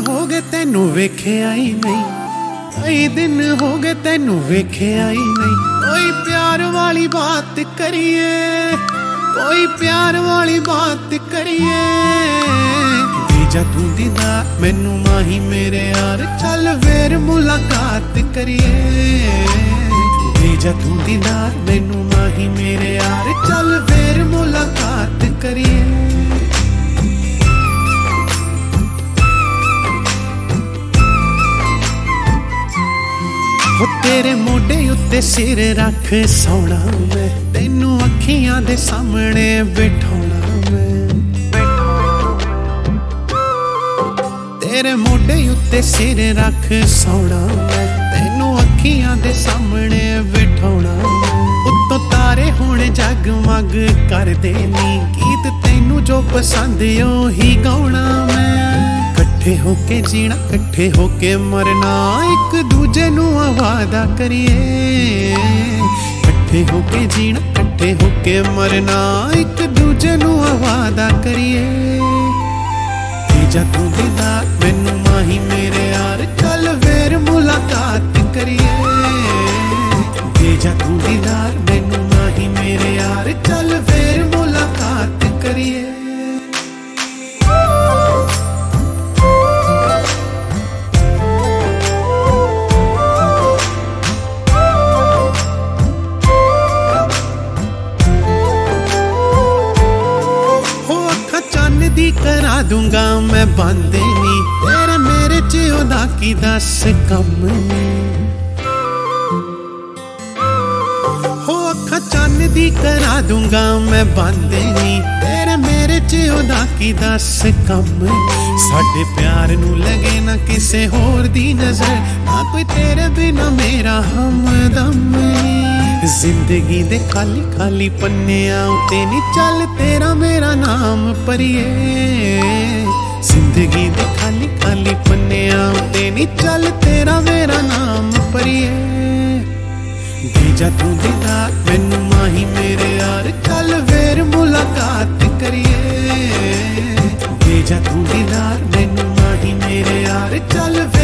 ਹੋ ਗਏ ਤੈਨੂੰ ਵੇਖਿਆ ਹੀ ਨਹੀਂ, ਕਈ ਦਿਨ ਹੋ ਗਏ ਤੈਨੂੰ ਵੇਖਿਆ ਹੀ ਨਹੀਂ। ਕੋਈ ਪਿਆਰ ਵਾਲੀ ਬਾਤ ਕਰੀਏ, ਕੋਈ ਪਿਆਰ ਵਾਲੀ ਬਾਤ ਕਰੀਏ। ਜਾ ਤੂੰ ਦੀਦਾ ਮੈਨੂੰ ਮਾਹੀ ਮੇਰੇ ਯਾਰ, ਚੱਲ ਫੇਰ ਮੁਲਾਕਾਤ ਕਰੀਏ। ਜਾ ਤੂੰ ਦੀਦਾ ਮੈਨੂੰ ਮਾਹੀ ਮੇਰੇ ਯਾਰ, ਚੱਲ ਫੇਰ ਮੁਲਾਕਾਤ ਕਰੀਏ। ਹੋ ਤੇਰੇ ਮੋਢੇ ਉੱਤੇ ਸਿਰ ਰੱਖ ਸੌਣਾ ਮੈਂ, ਤੈਨੂੰ ਅੱਖੀਆਂ ਦੇ ਸਾਹਮਣੇ ਬਿਠਾਉਣਾ ਮੈਂ। ਤੇਰੇ ਮੋਢੇ ਉੱਤੇ ਸਿਰ ਰੱਖ ਸੌਣਾ ਮੈਂ, ਤੈਨੂੰ ਅੱਖੀਆਂ ਦੇ ਸਾਹਮਣੇ ਬਿਠਾਉਣਾ ਮੈਂ। ਉੱਤੋਂ ਤਾਰੇ ਹੁਣ ਜਗਮਗ ਕਰਦੇ ਨੀ, ਗੀਤ ਤੈਨੂੰ ਜੋ ਪਸੰਦ ਉਹੀ ਗਾਉਣਾ ਮੈਂ। ਇਕੱਠੇ ਹੋ ਕੇ ਜੀਣਾ, ਇਕੱਠੇ ਹੋ ਕੇ ਮਰਨਾ, ਇੱਕ ਦੂਜੇ ਨੂੰ ਵਾਅਦਾ ਕਰੀਏ। ਇਕੱਠੇ ਹੋ ਕੇ ਜੀਣਾ, ਇਕੱਠੇ ਹੋ ਕੇ ਮਰਨਾ, ਇੱਕ ਦੂਜੇ ਨੂੰ ਵਾਅਦਾ ਕਰੀਏ। ਜਾ ਤੂੰ ਦੀਦਾ ਮੈਨੂੰ ਮਾਹੀ ਮੇਰੇ ਯਾਰ, ਚੱਲ ਫੇਰ ਮੁਲਾਕਾਤ ਕਰੀਏ। ਜਾ ਤੂੰ ਦੀਦਾ ਮੈਨੂੰ ਮਾਹੀ ਮੇਰੇ ਯਾਰ, ਚੱਲ ਫੇਰ ਮੁਲਾਕਾਤ ਕਰੀਏ। ਦੀ ਕਰਾ ਦੂੰਗਾ ਮੈਂ ਬੰਦੇ ਨੀ, ਤੇਰੇ ਮੇਰੇ ਚ ਉਹਦਾ ਕੀ ਦੱਸ ਕੰਮ ਨੀ। ਹੋ ਅੱਖਾਂ ਚੰਨ ਦੀ ਕਰਾ ਦੂੰਗਾ ਮੈਂ ਬੰਦੇ ਨੀ, ਤੇਰੇ ਮੇਰੇ ਚ ਉਹਦਾ ਕੀ ਦੱਸ ਕੰਮ। ਸਾਡੇ ਪਿਆਰ ਨੂੰ ਲੱਗੇ ਨਾ ਕਿਸੇ ਹੋਰ ਦੀ ਨਜ਼ਰ, ਨਾ ਕੋਈ ਤੇਰੇ ਬਿਨਾ ਮੇਰਾ ਹਮਦਮ। ਜ਼ਿੰਦਗੀ ਦੇ ਖਾਲੀ ਖਾਲੀ ਪੰਨਿਆਂ ਉੱਤੇ ਨੀ ਚੱਲ ਤੇਰਾ ਮੇਰਾ ਨਾਮ ਭਰੀਏ। ਜ਼ਿੰਦਗੀ ਦੇ ਖਾਲੀ ਖਾਲੀ ਪੰਨਿਆਂ ਉੱਤੇ ਨੀ ਚੱਲ ਤੇਰਾ ਮੇਰਾ ਨਾਮ ਭਰੀਏ। ਜਾ ਤੂੰ ਦੀਦਾ ਮੈਨੂੰ ਮਾਹੀ ਮੇਰੇ ਯਾਰ, ਚੱਲ ਫੇਰ ਮੁਲਾਕਾਤ ਕਰੀਏ। ਜਾ ਤੂੰ ਦੀਦਾ ਮੈਨੂੰ ਮਾਹੀ ਮੇਰੇ ਯਾਰ, ਚੱਲ